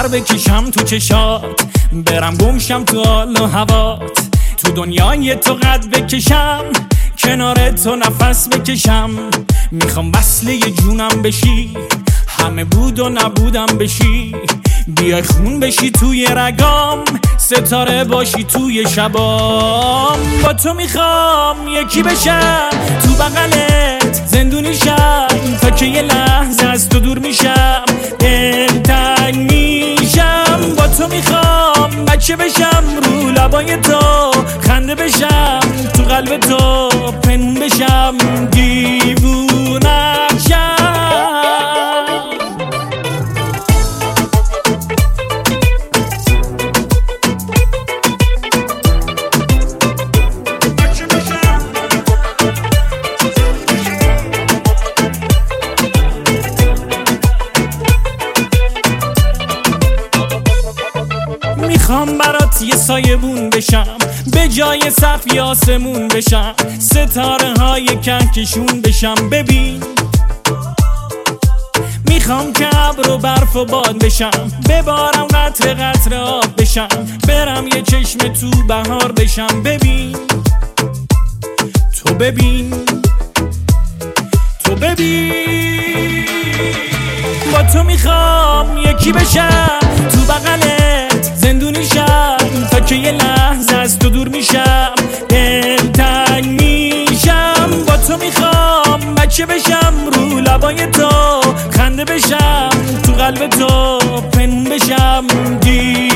سر بکشم تو چشات، برم گمشم تو حال و هوات، تو دنیای تو قد بکشم، کنار تو نفس بکشم. میخوام وصله جونم بشی، همه بود و نبودم بشی، بیای خون بشی توی رگام، ستاره باشی توی شبام. با تو میخوام یکی بشم، تو بغلت زندونی شم، تا که یه لحظه از تو دور میشم، دلتنگ میشم. با تو میخوام بچه بشم، رو لبای تو خنده بشم، تو قلب تو پنهون بشم، دیوونه‌ام شم. میخوام برات یه سایبون بشم، به جای صفی آسمون بشم، ستاره های کهکشون بشم. ببین میخوام که ابر و برف و باد بشم، ببارم قطره قطره آب بشم، برم یه چشم تو بهار بشم. ببین تو ببین تو ببین، با تو میخوام یکی بشم، تو بغلت زندونی شم، تا که یه لحظه از تو دور میشم، دلتنگ میشم. با تو میخوام بچه بشم، رو لبای تو خنده بشم، تو قلب تو پنهون بشم،